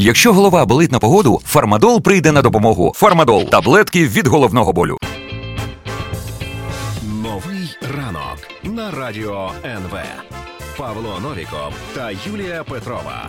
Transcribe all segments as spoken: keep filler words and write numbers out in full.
Якщо голова болить на погоду, Фармадол прийде на допомогу. Фармадол – таблетки від головного болю. Новий ранок на Радіо ен ве. Павло Новіков та Юлія Петрова.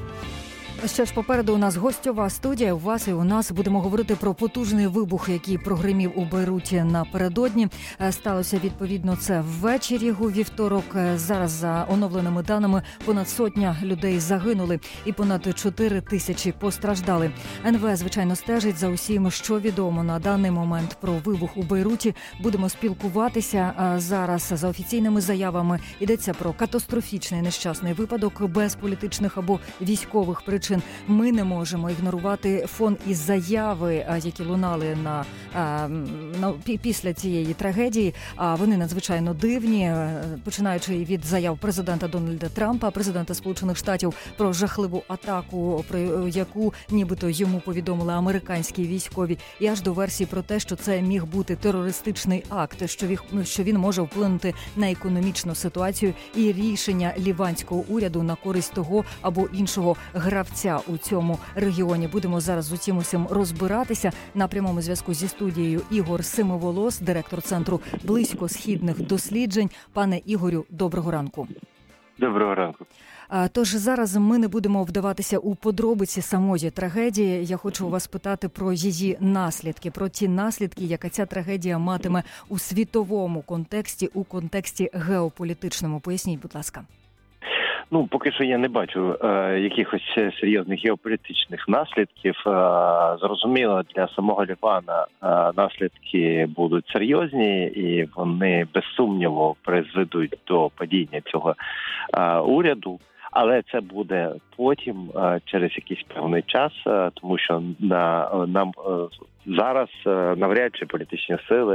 Що ж, попереду у нас гостьова студія. У вас і у нас будемо говорити про потужний вибух, який прогримів у Бейруті напередодні. Сталося, відповідно, це ввечері у вівторок. Зараз, за оновленими даними, понад сотня людей загинули і понад чотири тисячі постраждали. ен ве, звичайно, стежить за усім, що відомо на даний момент про вибух у Бейруті. Будемо спілкуватися. Зараз за офіційними заявами йдеться про катастрофічний нещасний випадок без політичних або військових причин. Ми не можемо ігнорувати фон і заяви, які лунали на, на після цієї трагедії. А вони надзвичайно дивні, починаючи від заяв президента Дональда Трампа, президента Сполучених Штатів, про жахливу атаку, про яку нібито йому повідомили американські військові, і аж до версії про те, що це міг бути терористичний акт, що він, що він може вплинути на економічну ситуацію і рішення ліванського уряду на користь того або іншого гравця у цьому регіоні. Будемо зараз з усім усім розбиратися. На прямому зв'язку зі студією Ігор Семиволос, директор Центру близькосхідних досліджень. Пане Ігорю, доброго ранку. Доброго ранку. Тож зараз ми не будемо вдаватися у подробиці самої трагедії. Я хочу у вас питати про її наслідки, про ті наслідки, яка ця трагедія матиме у світовому контексті, у контексті геополітичному. Поясніть, будь ласка. Ну, поки що я не бачу е, якихось серйозних геополітичних наслідків. Е, зрозуміло, для самого Лівана е, наслідки будуть серйозні, і вони, без сумніву, призведуть до падіння цього е, уряду. Але це буде потім, е, через якийсь певний час, е, тому що на, нам е, зараз е, навряд чи політичні сили,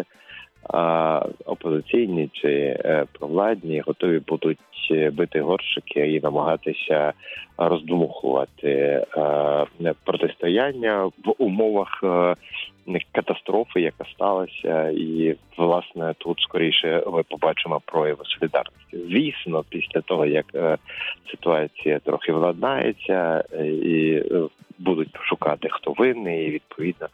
опозиційні чи провладні, готові будуть бити горщики і намагатися роздмухувати протистояння в умовах катастрофи, яка сталася, і, власне, тут скоріше ми побачимо прояви солідарності. Звісно, після того, як ситуація трохи владнається і будуть шукати, хто винний, і, відповідно,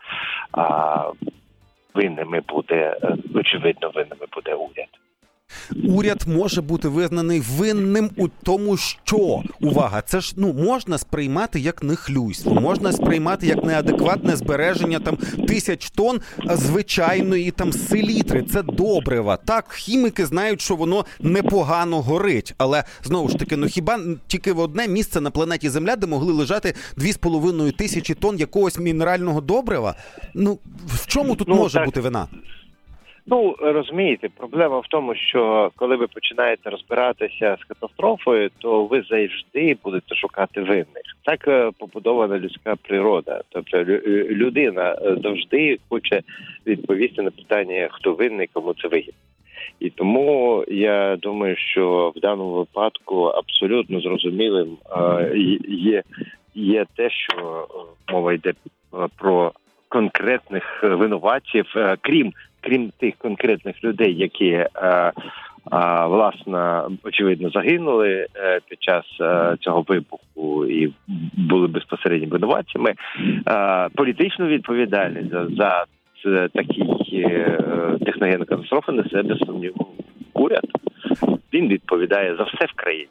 винними буде, очевидно, винними буде уряд. Уряд може бути визнаний винним у тому, що, увага, це ж, ну, можна сприймати як нехлюйство, можна сприймати як неадекватне збереження там тисяч тонн звичайної там селітри, це добрива. Так, хіміки знають, що воно непогано горить, але, знову ж таки, ну хіба тільки в одне місце на планеті Земля, де могли лежати дві з половиною тисячі тонн якогось мінерального добрива? Ну, в чому тут ну, може так. бути вина? Ну, розумієте, проблема в тому, що коли ви починаєте розбиратися з катастрофою, то ви завжди будете шукати винних. Так побудована людська природа. Тобто людина завжди хоче відповісти на питання, хто винний, кому це вигідно. І тому я думаю, що в даному випадку абсолютно зрозумілим є, є те, що мова йде про конкретних винуватців, крім крім тих конкретних людей, які, е, е, власне, очевидно, загинули е, під час е, цього вибуху і були безпосередньо винуватцями, е, політичну відповідальність за, за такі е, техногенні катастрофи несе, без сумніву, уряд. Він відповідає за все в країні.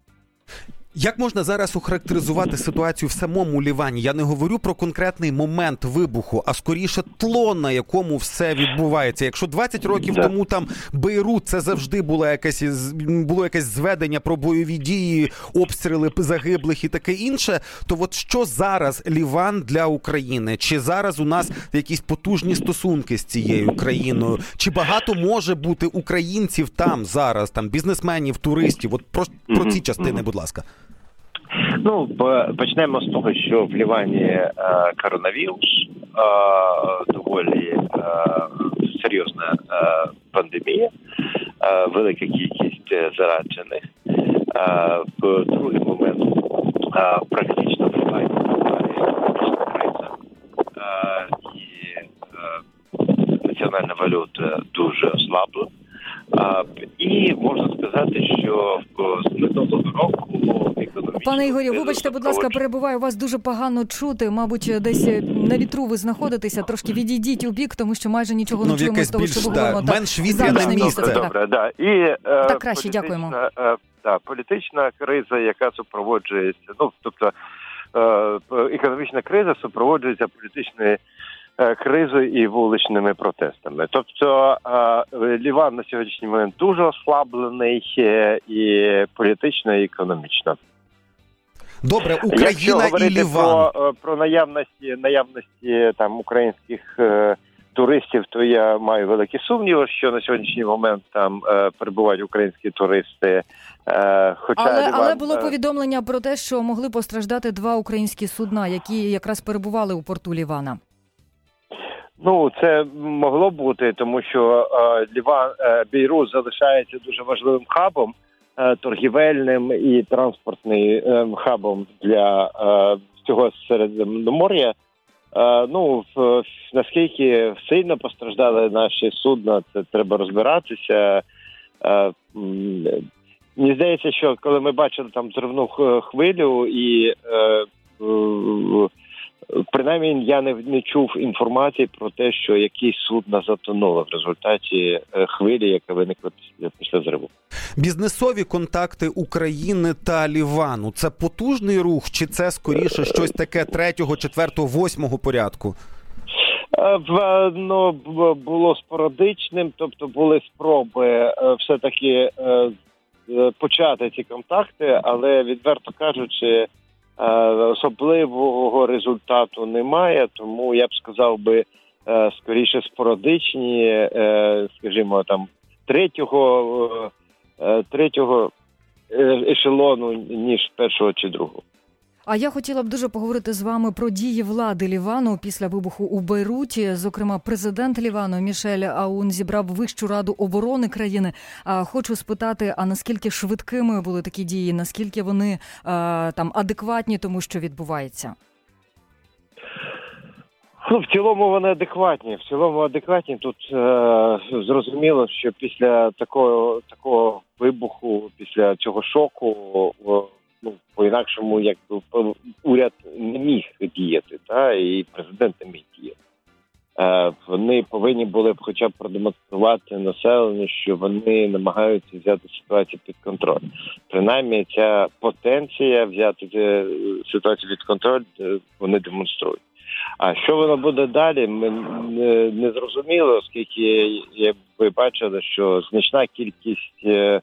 Як можна зараз охарактеризувати ситуацію в самому Лівані? Я не говорю про конкретний момент вибуху, а скоріше тло, на якому все відбувається. Якщо двадцять років да. тому там Бейрут, це завжди було якесь, було якесь зведення про бойові дії, обстріли загиблих і таке інше, то от що зараз Ліван для України? Чи зараз у нас якісь потужні стосунки з цією країною? Чи багато може бути українців там зараз, там бізнесменів, туристів? От про, mm-hmm. про ці частини, будь ласка. Ну, почнемо з того, що в Лівані е, коронавірус, е, доволі е, серйозна е, пандемія, е, велика кількість заражених. Е, другий момент, е, практично в Лівані криза, е, і е, національна валюта дуже ослабла. Е, і можна сказати, що з минулого року економічного. Пане Ігорі, вибачте, будь ласка, перебуваю, вас дуже погано чути. Мабуть, десь на вітру ви знаходитеся, трошки відійдіть у бік, тому що майже нічого ну, не чуємо з того, що ви говоримо. Менш вітряне місце. Добре, добре, да. І, е, так, краще, дякуємо. Е, да, політична криза, яка супроводжується, ну, тобто е, економічна криза супроводжується політичною кризою і вуличними протестами. Тобто Ліван на сьогоднішній момент дуже ослаблений і політично, і економічно. Добре, Україна і Ліван. Про, про наявності, наявності там українських е, туристів, то я маю великі сумніви, що на сьогоднішній момент там е, перебувають українські туристи. Е, хоча але, Ліван, але було повідомлення про те, що могли постраждати два українські судна, які якраз перебували у порту Лівана. Ну, це могло бути, тому що е, Ліван, е, Бейрут залишається дуже важливим хабом, е, торгівельним і транспортним е, хабом для е, всього Середземномор'я. Е, ну, в, наскільки сильно постраждали наші судна, це треба розбиратися. Е, мені здається, що коли ми бачили там зривну хвилю і е, е, принаймні, я не, не чув інформації про те, що якісь судна затонуло в результаті хвилі, яка виникла після, після зриву. Бізнесові контакти України та Лівану – це потужний рух, чи це скоріше щось таке третього, четвертого, восьмого порядку? В, ну, було спорадичним, тобто були спроби все-таки почати ці контакти, але, відверто кажучи, особливого результату немає, тому я б сказав би скоріше спорадичні, скажімо, там третього, третього ешелону, ніж першого чи другого. А я хотіла б дуже поговорити з вами про дії влади Лівану після вибуху у Бейруті. Зокрема, президент Лівану Мішель Аун зібрав Вищу раду оборони країни. Хочу спитати, а наскільки швидкими були такі дії, наскільки вони там адекватні тому, що відбувається? Ну, в цілому вони адекватні. В цілому адекватні. Тут е, зрозуміло, що після такого такого вибуху, після цього шоку, ну, по-інакшому, якби уряд не міг діяти, та і президент не міг діяти. Е, вони повинні були б хоча б продемонструвати населенню, що вони намагаються взяти ситуацію під контроль. Принаймні, ця потенція взяти ситуацію під контроль вони демонструють. А що воно буде далі, ми не, не зрозуміло, оскільки я, ви бачили, що значна кількість е,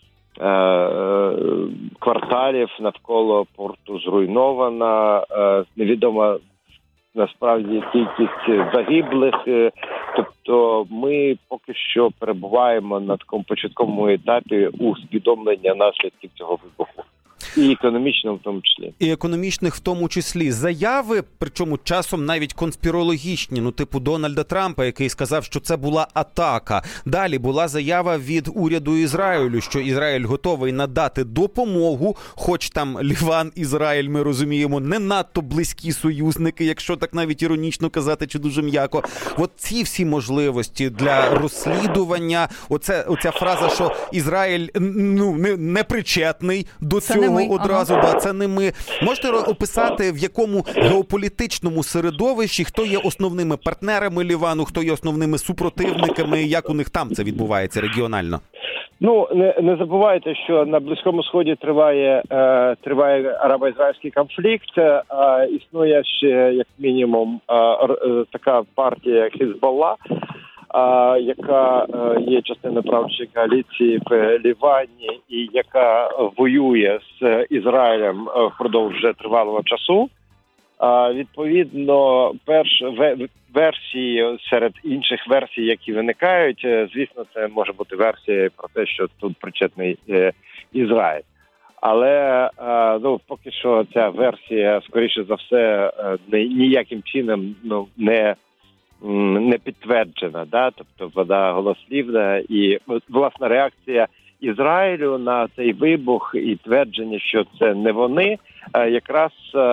е, кварталів навколо порту зруйнована, е, невідома насправді кількість загиблих. Е, тобто ми поки що перебуваємо на такому початковому етапі усвідомлення наслідків цього вибуху. І економічно в тому числі. І економічних в тому числі. Заяви, причому часом навіть конспірологічні, ну типу Дональда Трампа, який сказав, що це була атака. Далі була заява від уряду Ізраїлю, що Ізраїль готовий надати допомогу, хоч там Ліван, Ізраїль, ми розуміємо, не надто близькі союзники, якщо так навіть іронічно казати, чи дуже м'яко. От ці всі можливості для розслідування, оце, оця фраза, що Ізраїль ну, не, не причетний до це цього, ми. одразу, ага. да, це не ми. Можете описати, в якому геополітичному середовищі, хто є основними партнерами Лівану, хто є основними супротивниками, як у них там це відбувається регіонально? Ну, не, не забувайте, що на Близькому Сході триває, е, триває арабо-ізраїльський конфлікт, е, існує ще, як мінімум, е, е, така партія, як Хізбалла, А, яка е, є частиною правлячої коаліції в Лівані і яка воює з Ізраїлем е, впродовж вже тривалого часу. А, відповідно, перш ве, версії серед інших версій, які виникають, е, звісно, це може бути версія про те, що тут причетний е, Ізраїль. Але е, ну, поки що ця версія, скоріше за все, е, ніяким чином ну, не не підтверджена, да, тобто вона голослівна, і власна реакція Ізраїлю на цей вибух і твердження, що це не вони, якраз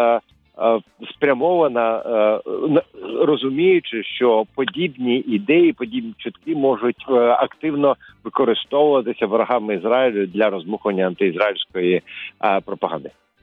спрямована, розуміючи, що подібні ідеї, подібні чутки можуть активно використовуватися ворогами Ізраїлю для роздмухування антиізраїльської пропаганди.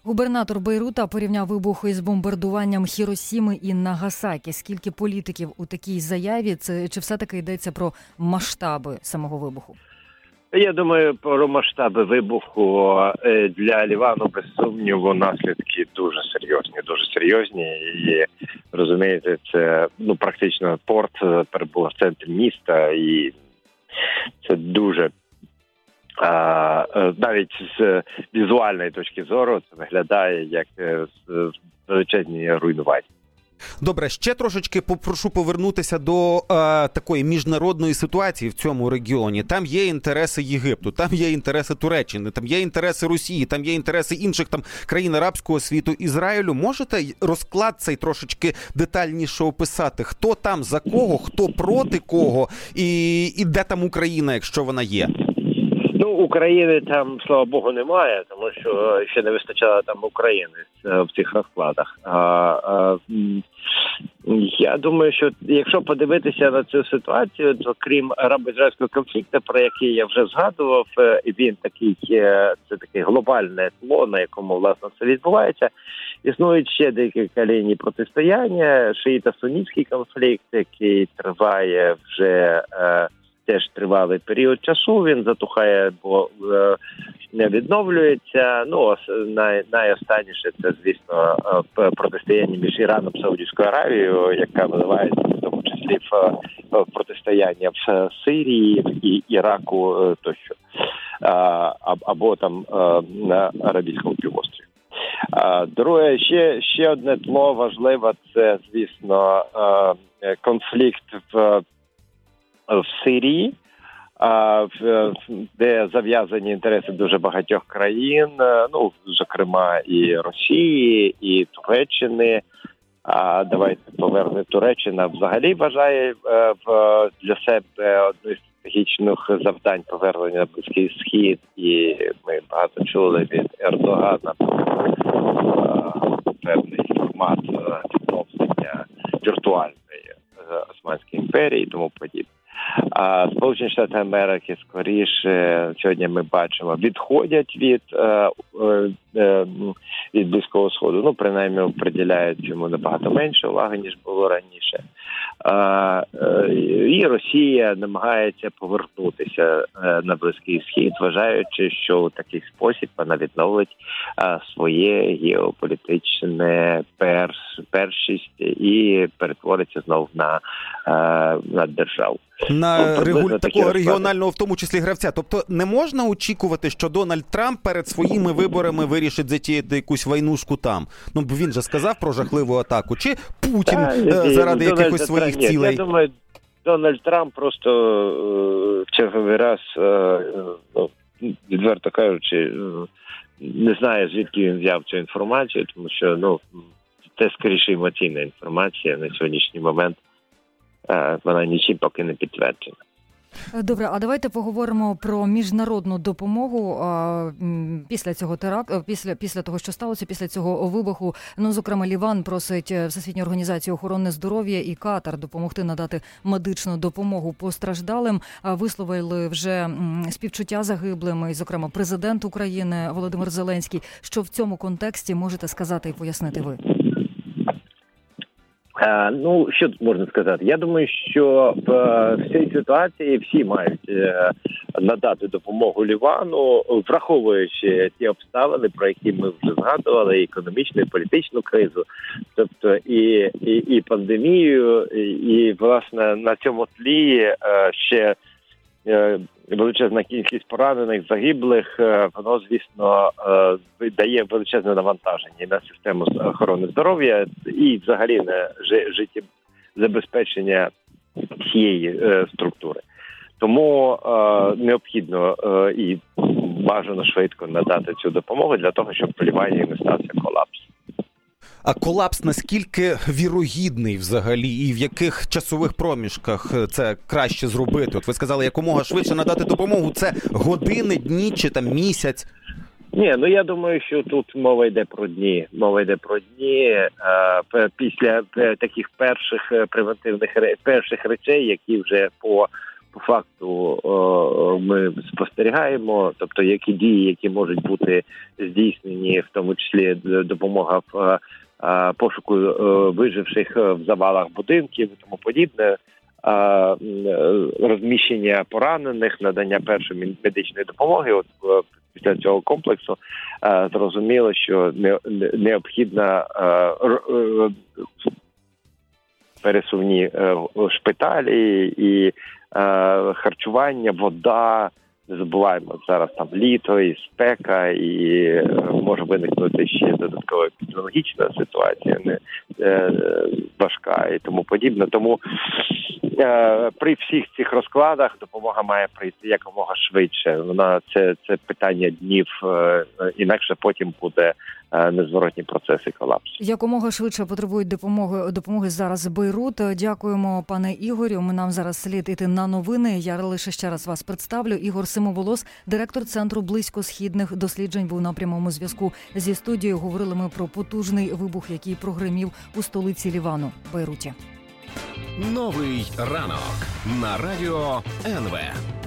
Губернатор Бейрута порівняв вибух із бомбардуванням Хіросіми і Нагасакі. Скільки політиків у такій заяві? Це чи все-таки йдеться про масштаби самого вибуху? Я думаю, про масштаби вибуху для Лівану, без сумніву, наслідки дуже серйозні, дуже серйозні. І, розумієте, це ну практично порт перебув в центрі міста, і це дуже, а, навіть з візуальної точки зору, це виглядає як величезні руйнування. Добре, ще трошечки попрошу повернутися до е, такої міжнародної ситуації в цьому регіоні. Там є інтереси Єгипту, там є інтереси Туреччини, там є інтереси Росії, там є інтереси інших там країн арабського світу, Ізраїлю. Можете розклад цей трошечки детальніше описати? Хто там за кого, хто проти кого і, і де там Україна, якщо вона є? Ну, України там, слава Богу, немає, тому що ще не вистачало там України в цих розкладах. А, а, я думаю, що якщо подивитися на цю ситуацію, то крім арабо-ізраїльського конфлікту, про який я вже згадував, він такий, це таке глобальне тло, на якому, власне, все відбувається. Існують ще декілька ліній протистояння, шиїто-сунітський конфлікт, який триває вже теж тривалий період часу, він затухає, бо е, не відновлюється. Ну, най, найостанніше це, звісно, протистояння між Іраном і Саудівською Аравією, яка виливається в тому числі в, в протистояння в Сирії і Іраку тощо, а, або там на Арабському півострові. Друге, ще, ще одне тло важливе, це, звісно, конфлікт в в Сирії, де зав'язані інтереси дуже багатьох країн, ну, зокрема, і Росії, і Туреччини. А давайте повернемо, Туреччина взагалі вважає для себе одну з стратегічних завдань повернення на Близький Схід, і ми багато чули від Ердогана певний формат відновлення віртуальної Османської імперії і тому подібне. А Сполучені Штати Америки скоріше сьогодні ми бачимо відходять від е, е, від Близького Сходу. Ну, принаймні, приділяють йому набагато менше уваги, ніж було раніше. А, е, і Росія намагається повернутися е, на Близький Схід, вважаючи, що у такий спосіб вона відновить е, своє геополітичне перш, першість і перетвориться знову на, е, на державу. На ну, регуль... такого регіонального, в тому числі, гравця. Тобто не можна очікувати, що Дональд Трамп перед своїми виборами вирішить затіяти якусь войнушку там? Ну, бо він же сказав про жахливу атаку. Чи Путін а, заради Дональд якихось Трамп, своїх ні, цілей? Я думаю, Дональд Трамп просто в черговий раз, ну, відверто кажучи, не знає, звідки він взяв цю інформацію, тому що, ну, це скоріше емоційна інформація на сьогоднішній момент. Вона нічим поки не підтверджена. Добре, а давайте поговоримо про міжнародну допомогу а, після цього теракту, після, після того, що сталося, після цього вибуху. Ну, зокрема, Ліван просить Всесвітню організацію охорони здоров'я і Катар допомогти надати медичну допомогу постраждалим. Висловили вже співчуття загиблим, і, зокрема, президент України Володимир Зеленський. Що в цьому контексті можете сказати і пояснити ви? Ну, що тут можна сказати? Я думаю, що в цій ситуації всі мають надати допомогу Лівану, враховуючи ті обставини, про які ми вже згадували, і економічну, і політичну кризу, тобто і, і, і пандемію, і, і, власне, на цьому тлі ще величезна кількість поранених, загиблих, воно, звісно, дає величезне навантаження на систему охорони здоров'я і взагалі на життєзабезпечення всієї структури. Тому е, необхідно е, і бажано швидко надати цю допомогу для того, щоб в Лівані не стався колапс. А колапс наскільки вірогідний взагалі і в яких часових проміжках це краще зробити? От ви сказали, якомога швидше надати допомогу. Це години, дні чи там місяць? Ні, ну я думаю, що тут мова йде про дні. Мова йде про дні е, після таких перших превентивних перших речей, які вже по по факту ми спостерігаємо, тобто які дії, які можуть бути здійснені, в тому числі допомога в пошуку виживших в завалах будинків і тому подібне, розміщення поранених, надання першої медичної допомоги. От після цього комплексу зрозуміло, що необхідна пересувні шпиталі і харчування, вода. Не забуваємо, зараз там літо і спека, і може виникнути ще додаткова епідеміологічна ситуація, не е, важка і тому подібне. Тому е, при всіх цих розкладах допомога має прийти якомога швидше. Вона це, це питання днів, е, інакше потім буде е, незворотні процеси колапсу. Якомога швидше потребують допомоги, допомоги зараз Бейрут. Дякуємо, пане Ігорю. Ми нам зараз слід іти на новини. Я лише ще раз вас представлю. Ігор Симоволос, директор Центру близькосхідних досліджень, був на прямому зв'язку зі студією. Говорили ми про потужний вибух, який прогримів у столиці Лівану – Бейруті. Новий ранок на радіо ен ве.